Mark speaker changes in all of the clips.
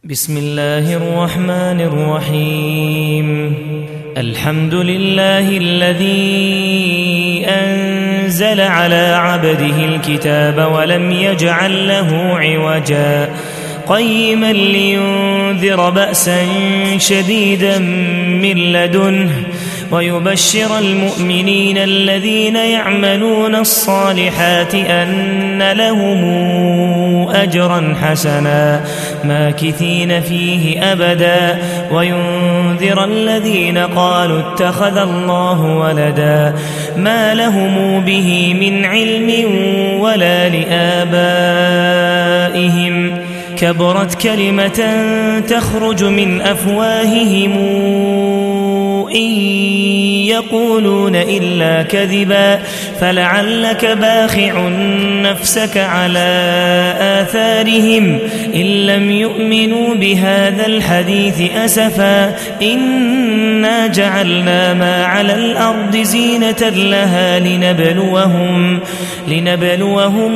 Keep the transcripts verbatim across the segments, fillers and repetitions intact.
Speaker 1: بسم الله الرحمن الرحيم. الحمد لله الذي أنزل على عبده الكتاب ولم يجعل له عوجا قيما لينذر بأسا شديدا من لدنه ويبشر المؤمنين الذين يعملون الصالحات أن لهم أجرا حسنا ماكثين فيه أبدا وينذر الذين قالوا اتخذ الله ولدا ما لهم به من علم ولا لآبائهم كبرت كلمة تخرج من أفواههم إن يقولون إلا كذبا فلعلك باخع نفسك على آثارهم إن لم يؤمنوا بهذا الحديث أسفا إنا جعلنا ما على الأرض زينة لها لنبلوهم لنبلوهم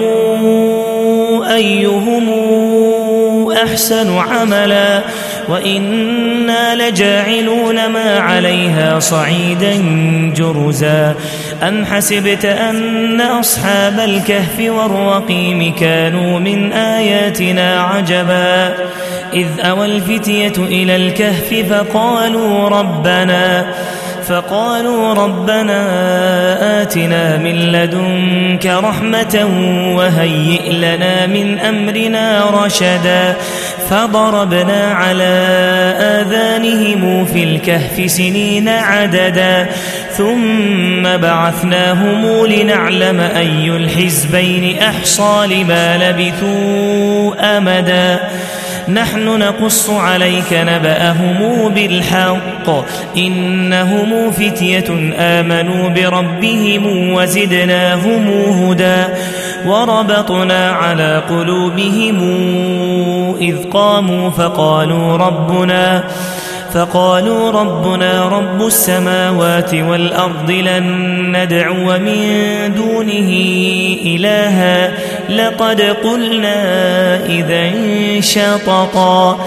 Speaker 1: أيهم أحسن عملا وإنا لجاعلون ما عليها صعيدا جرزا أم حسبت أن أصحاب الكهف والرقيم كانوا من آياتنا عجبا إذ أوى الفتية إلى الكهف فقالوا ربنا فقالوا ربنا آتنا من لدنك رحمة وهيئ لنا من أمرنا رشدا فضربنا على آذانهم في الكهف سنين عددا ثم بعثناهم لنعلم أي الحزبين أحصى لما لبثوا أمدا نحن نقص عليك نبأهم بالحق إنهم فتية آمنوا بربهم وزدناهم هدى وربطنا على قلوبهم إذ قاموا فقالوا ربنا فقالوا ربنا رب السماوات والأرض لن ندعو من دونه إلها لقد قلنا إذا شططا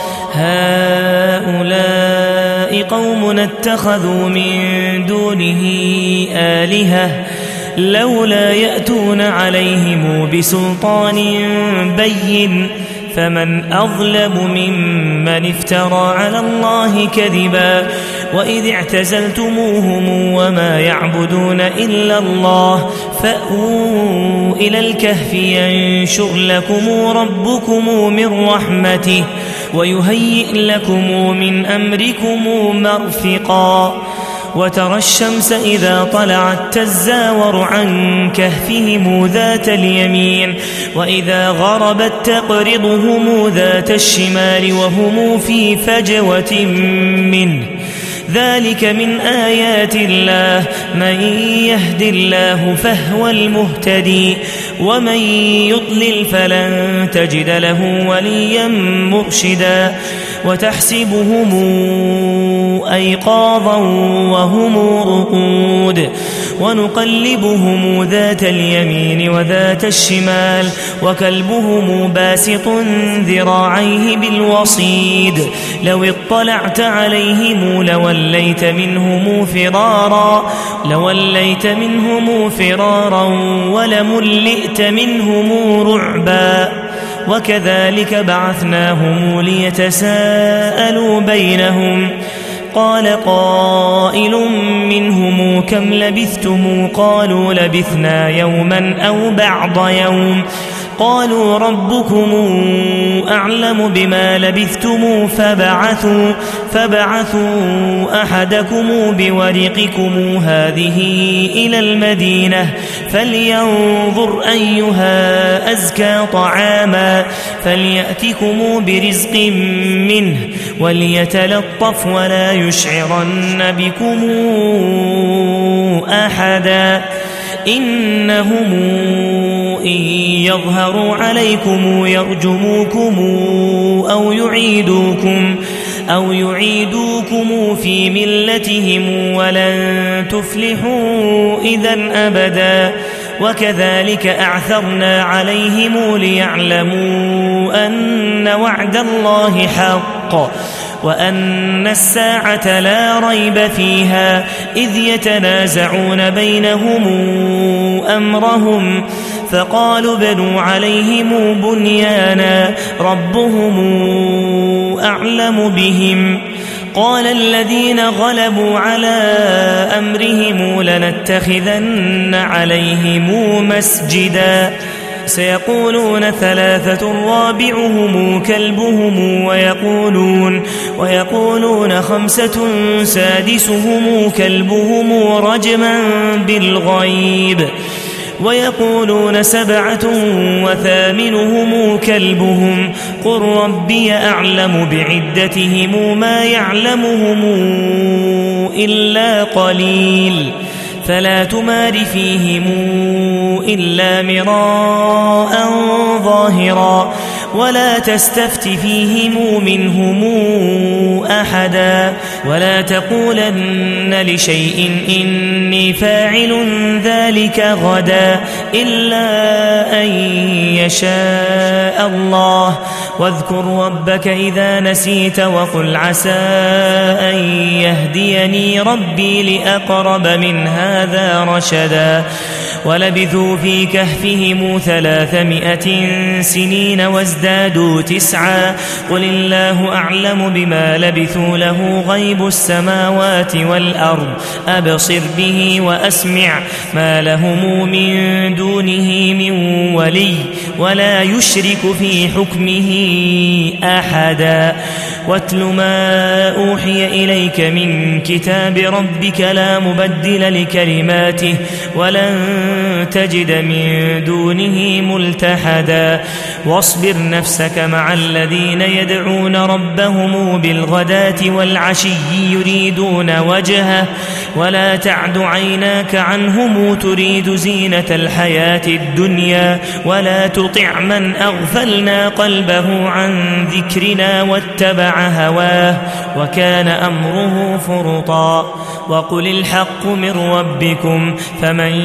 Speaker 1: هؤلاء قوم اتخذوا من دونه آلهة لولا يأتون عليهم بسلطان بين فمن أظلم ممن افترى على الله كذبا وإذ اعتزلتموهم وما يعبدون إلا الله فأووا إلى الكهف ينشر لكم ربكم من رحمته ويهيئ لكم من أمركم مرفقا وترى الشمس إذا طلعت تزاور عن كهفهم ذات اليمين وإذا غربت تقرضهم ذات الشمال وهم في فجوة منه ذلك من آيات الله من يهد الله فهو المهتدي ومن يضلل فلن تجد له وليا مرشدا وتحسبهم أيقاظا وهم رقود ونقلبهم ذات اليمين وذات الشمال وكلبهم باسط ذراعيه بالوصيد لو اطلعت عليهم لوليت منهم فرارا لوليت منهم فرارا ولملئت منهم رعبا وكذلك بعثناهم ليتساءلوا بينهم قال قائل منهم كم لبثتم قالوا لبثنا يوما أو بعض يوم قالوا ربكم أعلم بما لبثتم فبعثوا, فبعثوا أحدكم بورقكم هذه إلى المدينة فلينظر أيها أزكى طعاما فليأتكم برزق منه وليتلطف ولا يشعرن بكم أحدا إنهم إن يظهروا عليكم يرجموكم أو يعيدوكم أو يعيدوكم في ملتهم ولن تفلحوا إذا أبدا وكذلك أعثرنا عليهم ليعلموا أن وعد الله حق وأن الساعة لا ريب فيها إذ يتنازعون بينهم أمرهم فقالوا بنوا عليهم بنيانا ربهم أعلم بهم قال الذين غلبوا على أمرهم لنتخذن عليهم مسجدا سيقولون ثلاثة رابعهم كلبهم ويقولون, ويقولون خمسة سادسهم كلبهم رجما بالغيب ويقولون سبعة وثامنهم كلبهم قل ربي أعلم بعدتهم ما يعلمهم إلا قليل فلا تمار فيهم إلا مراء ظاهرا ولا تستفت فيهم منهم أحدا ولا تقولن لشيء إني فاعل ذلك غدا إلا أن يشاء الله واذكر ربك إذا نسيت وقل عسى أن يهديني ربي لأقرب من هذا رشدا ولبثوا في كهفهم ثلاثمائة سنين وازدادوا تسعا قل الله أعلم بما لبثوا له غيب السماوات والأرض أبصر به وأسمع ما لهم من دونه من ولي ولا يشرك في حكمه أحدا واتل ما أوحي إليك من كتاب ربك لا مبدل لكلماته ولن تجد من دونه ملتحدا واصبر نفسك مع الذين يدعون ربهم بالغداة والعشي يريدون وجهه ولا تعد عيناك عنهم تريد زينة الحياة الدنيا ولا تطع من أغفلنا قلبه عن ذكرنا واتبع هواه وكان أمره فرطا وقل الحق من ربكم فمن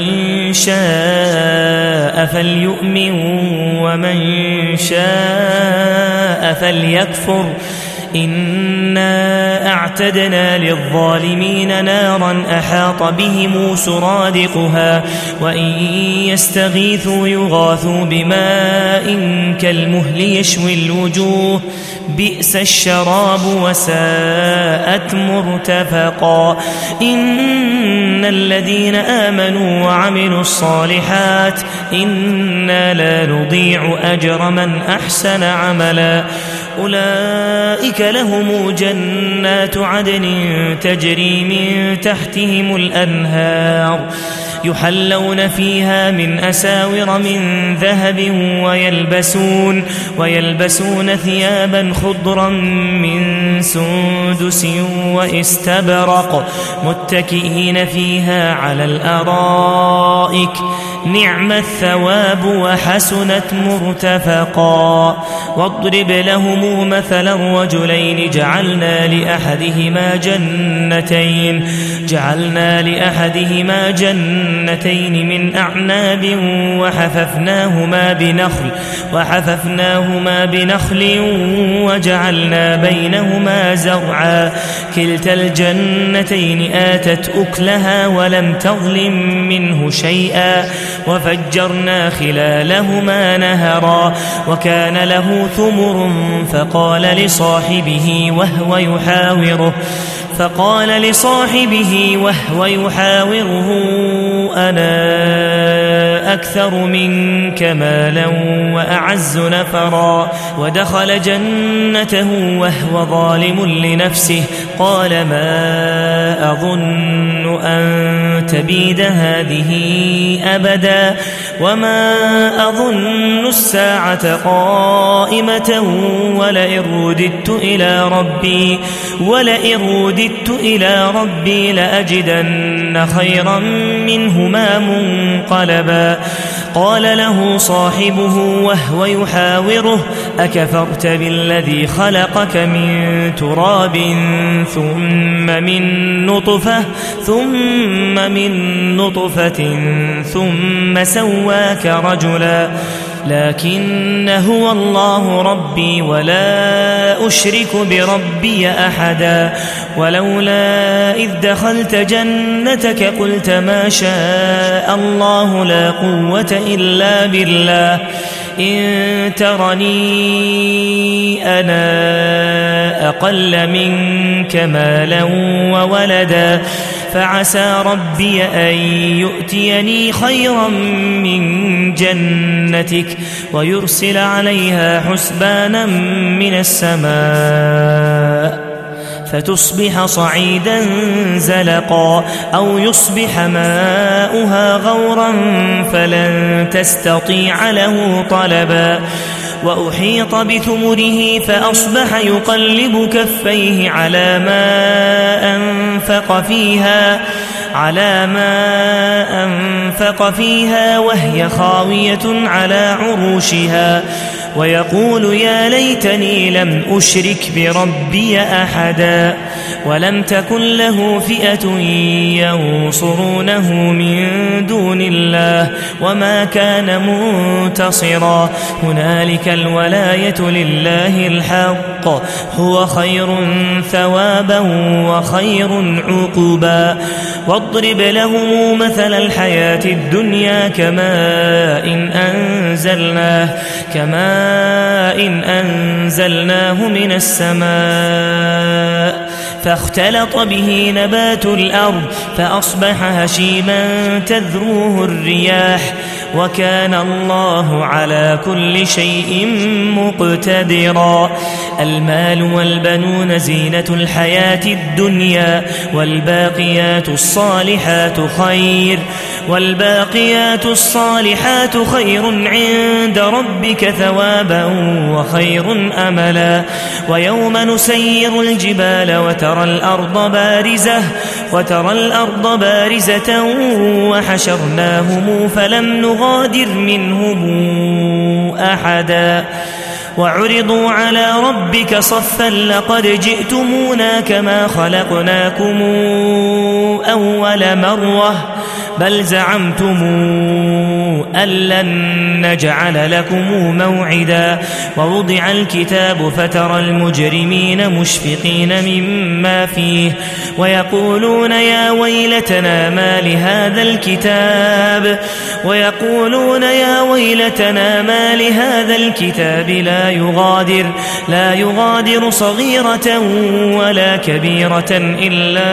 Speaker 1: شاء فليؤمن ومن شاء فليكفر إنا أعتدنا للظالمين نارا أحاط بهم سرادقها وإن يستغيثوا يغاثوا بماء كالمهل يشوي الوجوه بئس الشراب وساءت مرتفقا إن الذين آمنوا وعملوا الصالحات إنا لا نضيع أجر من أحسن عملا أولئك لهم جنات عدن تجري من تحتهم الأنهار يحلون فيها من أساور من ذهب ويلبسون, ويلبسون ثيابا خضرا من سندس واستبرق متكئين فيها على الأرائك نعم الثواب وحسنت مرتفقا واضرب لهم مثلا رجلين جعلنا لأحدهما جنتين جعلنا لأحدهما جنتين من أعناب وحففناهما بنخل وحففناهما بنخل وجعلنا بينهما زرعا كلتا الجنتين آتت أكلها ولم تظلم منه شيئا وفجرنا خلالهما نهرا وكان له ثمر فقال لصاحبه وهو يحاوره فقال لصاحبه وهو يحاوره أنا أكثر منك مالا وأعز نفرا ودخل جنته وهو ظالم لنفسه قال ما أظن أن تبيد هذه أبدا وما أظن الساعة قائمة ولئن رددت إلى ربي ولئن رددت إلى ربي لأجدن خيرا منهما منقلبا قال له صاحبه وهو يحاوره أكفرت بالذي خلقك من تراب ثم من نطفة ثم من نطفة ثم سواك رجلا لكن هو الله ربي ولا أشرك بربي أحدا ولولا إذ دخلت جنتك قلت ما شاء الله لا قوة إلا بالله إن ترني أنا أقل منك مالا وولدا فعسى ربي أن يؤتيني خيرا من جنتك ويرسل عليها حسبانا من السماء فتصبح صعيدا زلقا أو يصبح ماؤها غورا فلن تستطيع له طلبا وأحيط بثمره فأصبح يقلب كفيه على ما أنفق فيها على ما أنفق فيها وهي خاوية على عروشها ويقول يا ليتني لم أشرك بربي أحدا ولم تكن له فئة ينصرونه من دون الله وما كان منتصرا هنالك الولاية لله الحق هو خير ثوابا وخير عقبا واضرب لهم مثل الحياة الدنيا كماء إن أنزلناه كماء إن أنزلناه من السماء فاختلط به نبات الأرض فأصبح هشيما تذروه الرياح وكان الله على كل شيء مقتدرا المال والبنون زينة الحياة الدنيا والباقيات الصالحات خير والباقيات الصالحات خير عند ربك ثوابا وخير أملا ويوم نسير الجبال وترى الأرض بارزة وترى الأرض بارزة وحشرناهم فلم نغادر منهم أحدا وعرضوا على ربك صفا لقد جئتمونا كما خلقناكم أول مرة بل زعمتم أن لن نجعل لكم موعدا ووضع الكتاب فترى المجرمين مشفقين مما فيه ويقولون يا ويلتنا ما لهذا الكتاب ويقولون يا ويلتنا ما لهذا الكتاب لا يغادر لا يغادر صغيرة ولا كبيرة إلا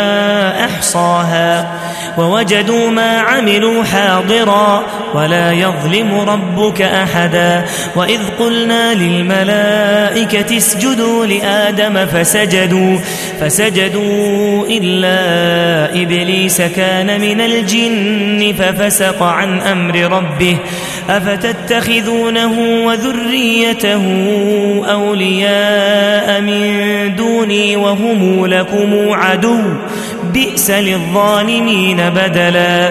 Speaker 1: أحصاها ووجدوا ما عملوا حاضرا ولا يظلم ربك أحدا وإذ قلنا للملائكة اسجدوا لآدم فسجدوا فسجدوا إلا إبليس كان من الجن ففسق عن أمر ربه أفتتخذونه وذريته أولياء من دوني وهم لكم عدو بئس للظالمين بدلا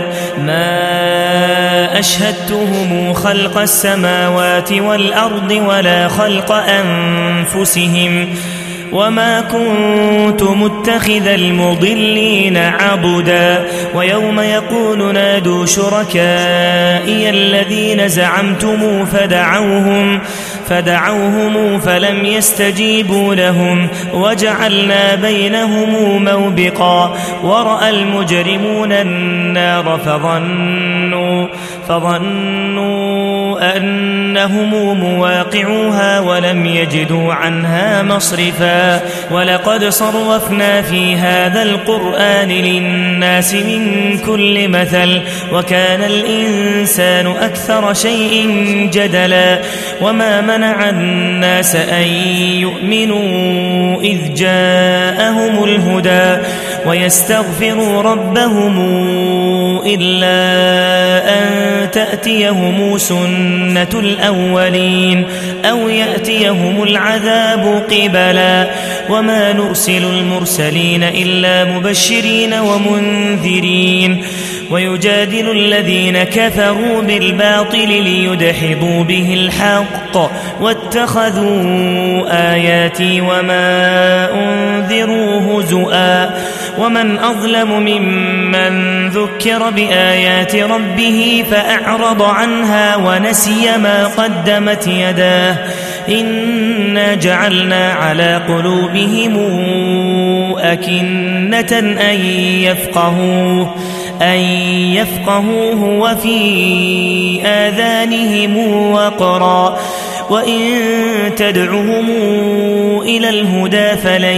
Speaker 1: ما أشهدتهم خلق السماوات والأرض ولا خلق أنفسهم وما كنت متخذ المضلين عبدا ويوم يقول نادوا شركائي الذين زعمتم فدعوهم فدعوهم فلم يستجيبوا لهم وجعلنا بينهم موبقا ورأى المجرمون النار فظنوا فظنوا أنهم مواقعوها ولم يجدوا عنها مصرفا ولقد صرفنا في هذا القرآن للناس من كل مثل وكان الإنسان أكثر شيء جدلا وما منع الناس أن يؤمنوا إذ جاءهم الهدى ويستغفروا ربهم إلا أن تأتيهم سنة الأولين أو يأتيهم العذاب قبلا وما نرسل المرسلين إلا مبشرين ومنذرين ويجادل الذين كفروا بالباطل ليدحضوا به الحق واتخذوا آياتي وما أنذروا هزؤا ومن أظلم ممن ذكر بآيات ربه فأعرض عنها ونسي ما قدمت يداه إنا جعلنا على قلوبهم أكنة أن يفقهوه أن يفقهوه وفي آذانهم وقرا وإن تدعهم إلى الهدى فلن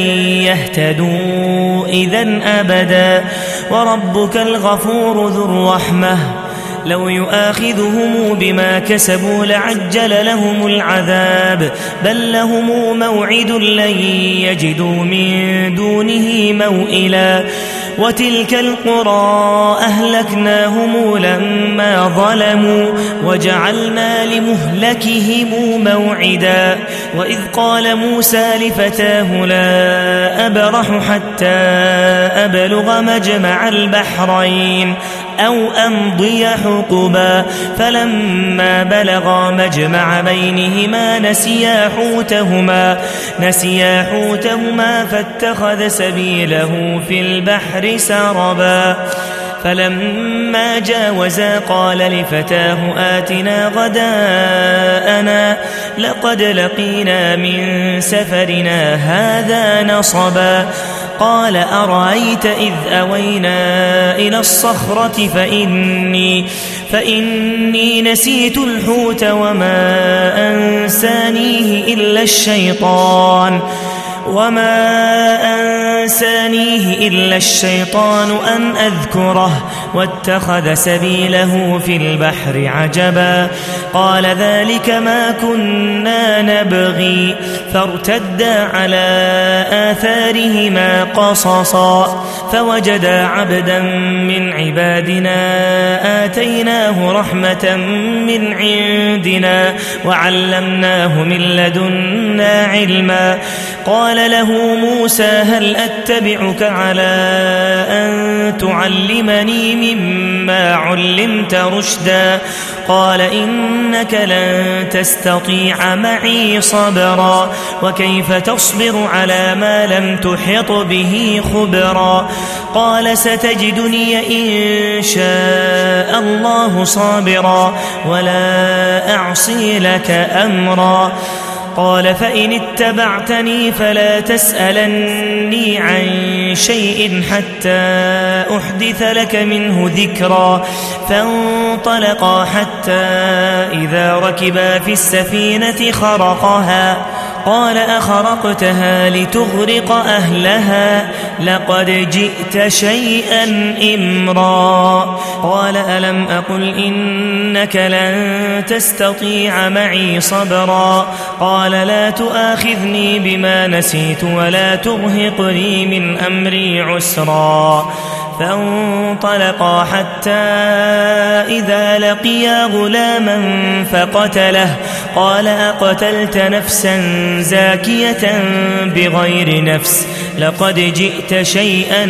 Speaker 1: يهتدوا إذن أبدا وربك الغفور ذو الرحمة لو يؤاخذهم بما كسبوا لعجل لهم العذاب بل لهم موعد لن يجدوا من دونه موئلا وتلك القرى أهلكناهم لما ظلموا وجعلنا لمهلكهم موعدا وإذ قال موسى لفتاه لا أبرح حتى أبلغ مجمع البحرين أو أمضي حقبا فلما بلغا مجمع بينهما نسيا حوتهما نسيا حوتهما فاتخذ سبيله في البحر سربا فلما جاوزا قال لفتاه آتنا غداءنا لقد لقينا من سفرنا هذا نصبا قال أرأيت إذ أوينا إلى الصخرة فإني, فإني نسيت الحوت وما أنسانيه إلا الشيطان وما أنسانيه إلا الشيطان أن أذكره واتخذ سبيله في البحر عجبا قال ذلك ما كنا نبغي فارتدا على آثارهما قصصا فوجدا عبدا من عبادنا آتيناه رحمة من عندنا وعلمناه من لدنا علما قال له موسى هل أتبعك على أن تعلمني مما علمت رشدا قال إنك لن تستطيع معي صبرا وكيف تصبر على ما لم تحط به خبرا قال ستجدني إن شاء الله صابرا ولا أعصي لك أمرا قال فإن اتبعتني فلا تسألني عن شيء حتى أحدث لك منه ذكرا فانطلقا حتى إذا ركبا في السفينة خرقها قال أخرقتها لتغرق أهلها لقد جئت شيئا إمرا قال ألم أقل إنك لن تستطيع معي صبرا قال لا تؤاخذني بما نسيت ولا ترهقني من أمري عسرا فانطلقا حتى إذا لقيا غلاما فقتله قال أقتلت نفسا زاكية بغير نفس لقد جئت شيئا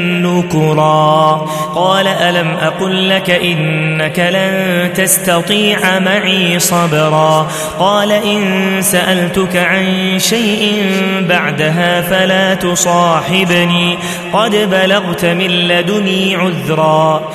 Speaker 1: نكرا قال ألم أقل لك إنك لن تستطيع معي صبرا قال إن سألتك عن شيء بعدها فلا تصاحبني قد بلغت من لدني عذرا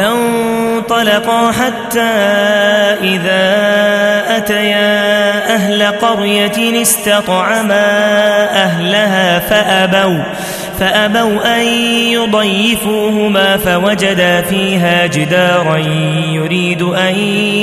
Speaker 1: فانطلقا حتى إذا أتيا أهل قرية استطعما أهلها فأبوا فأبوا أن يضيفوهما فوجدا فيها جدارا يريد أن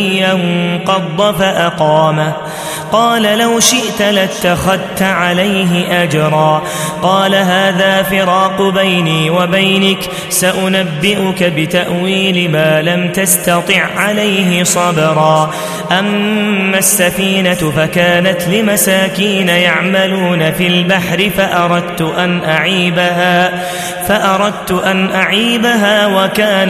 Speaker 1: ينقض فأقامه قال لو شئت لاتخذت عليه أجرا قال هذا فراق بيني وبينك سأنبئك بتأويل ما لم تستطع عليه صبرا أما السفينة فكانت لمساكين يعملون في البحر فأردت أن أعيبها فأردت أن أعيبها وكان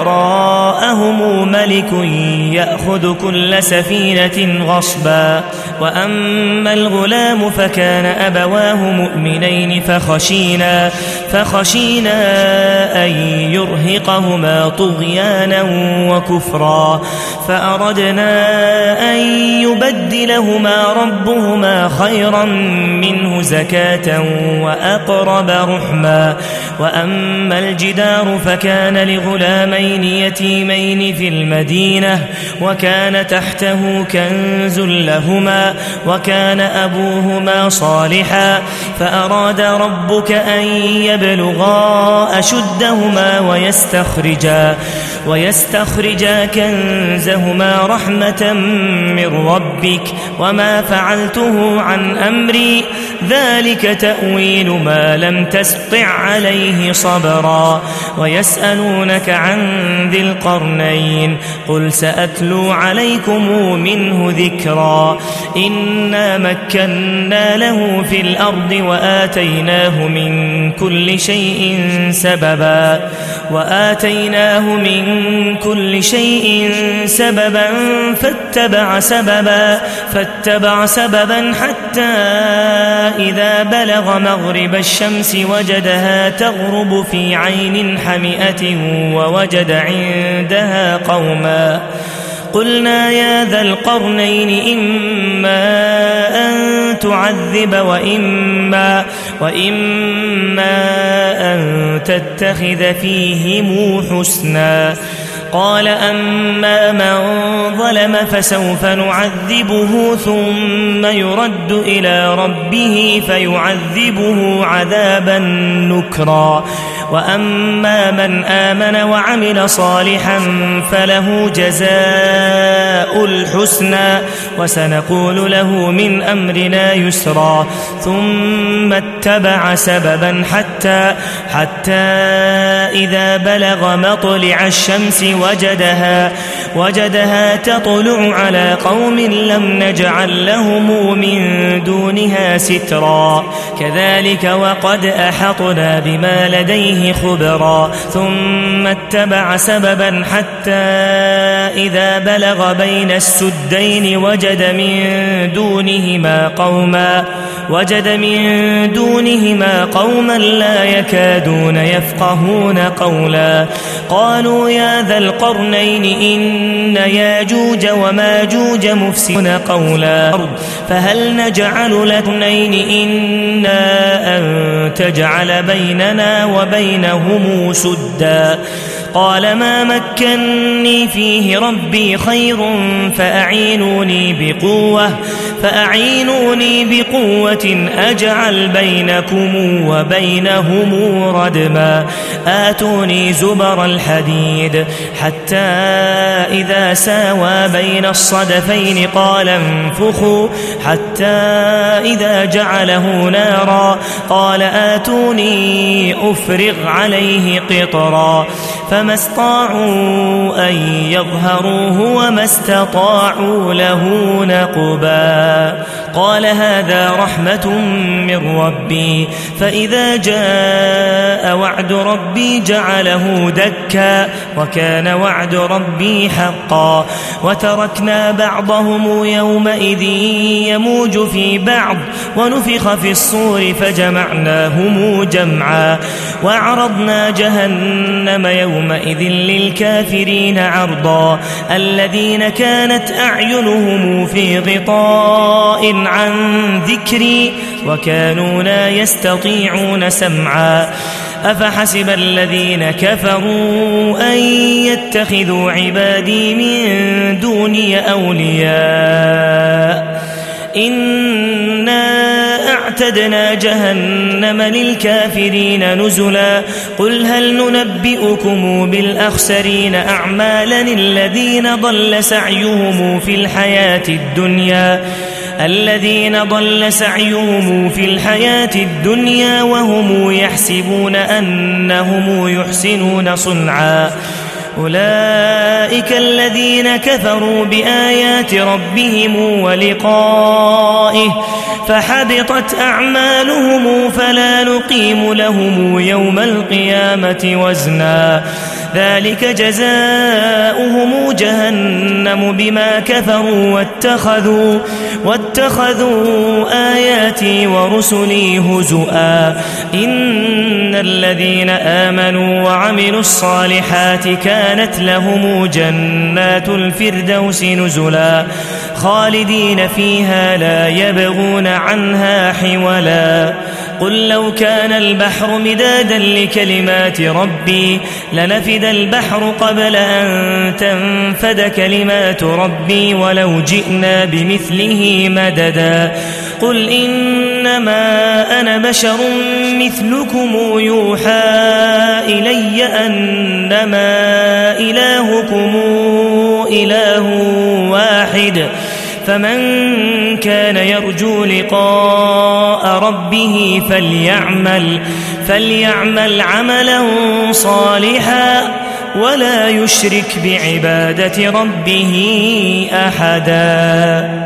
Speaker 1: وراءهم ملك يأخذ كل سفينة غصبا. وأما الغلام فكان أبواه مؤمنين فخشينا, فخشينا أن يرهقهما طغيانا وكفرا فأردنا أن يبدلهما ربهما خيرا منه زكاة وأقرب رحما. وأما الجدار فكان لغلامين يتيمين في المدينة وكان تحته كنز لهما وكان أبوهما صالحا فأراد ربك أن يبلغا أشدهما ويستخرجا, ويستخرجا كنزهما رحمة من ربك وما فعلته عن أمري ذلك تأويل ما لم تستطع عليه صبرا. ويسألونك عن ذي القرنين قل سأتلو عليكم منه ذكرا. إنا مكنا له في الأرض وآتيناه من كل شيء سببا وآتيناه من كل شيء سببا فاتبع سببا فاتبع سببا حتى إذا بلغ مغرب الشمس وجدها تغرب في عين حمئة ووجد عندها قوما قلنا يا ذا القرنين إما أن تعذب وإما, وإما أن تتخذ فيهم حسنا. قال أما من ظلم فسوف نعذبه ثم يرد إلى ربه فيعذبه عذابا نكرا. وأما من آمن وعمل صالحا فله جزاء الحسنى وسنقول له من أمرنا يسرا. ثم اتبع سببا حتى, حتى إذا بلغ مطلع الشمس وجدها, وجدها تطلع على قوم لم نجعل لهم من دونها سترا كذلك وقد أحطنا بما لديه خبرا. ثم اتبع سببا حتى إذا بلغ بين السدين وجد من دونهما قوما وجد من دونهما قوما لا يكادون يفقهون قولا. قالوا يا ذا القرنين إن ياجوج وماجوج مفسدون قولا فهل نجعل لكنين إنا أن تجعل بيننا وبينهم سدا. قال ما مكنني فيه ربي خير فأعينوني بقوة, فأعينوني بقوة أجعل بينكم وبينهم ردما. آتوني زبر الحديد حتى إذا ساوى بين الصدفين قال انفخوا حتى إذا جعله نارا قال آتوني أفرغ عليه قطرا. فما استطاعوا أن يظهروه وما استطاعوا له نقبا. قال هذا رحمة من ربي فإذا جاء وعد ربي جعله دكا وكان وعد ربي حقا. وتركنا بعضهم يومئذ يموج في بعض ونفخ في الصور فجمعناهم جمعا. وأعرضنا جهنم يومئذ للكافرين عرضا الذين كانت أعينهم في غطاء عن ذكري وكانوا لا يستطيعون سمعا. أفحسب الذين كفروا أن يتخذوا عبادي من دوني أولياء إنا أعتدنا جهنم للكافرين نزلا. قل هل ننبئكم بالأخسرين أعمالا الذين ضل سعيهم في الحياة الدنيا الذين ضل سعيهم في الحياة الدنيا وهم يحسبون أنهم يحسنون صنعا أولئك الذين كفروا بآيات ربهم ولقائه فحبطت أعمالهم فلا نقيم لهم يوم القيامة وزنا ذلك جزاؤهم جهنم بما كفروا واتخذوا, واتخذوا آياتي ورسلي هزؤا إن الذين آمنوا وعملوا الصالحات كانت لهم جنات الفردوس نزلا خالدين فيها لا يبغون عنها حولا قل لو كان البحر مدادا لكلمات ربي لنفد البحر قبل أن تنفد كلمات ربي ولو جئنا بمثله مددا قل إنما أنا بشر مثلكم يوحى إلي أنما إلهكم إله واحد فمن كان يرجو لقاء ربه فليعمل, فليعمل عملا صالحا ولا يشرك بعبادة ربه أحدا.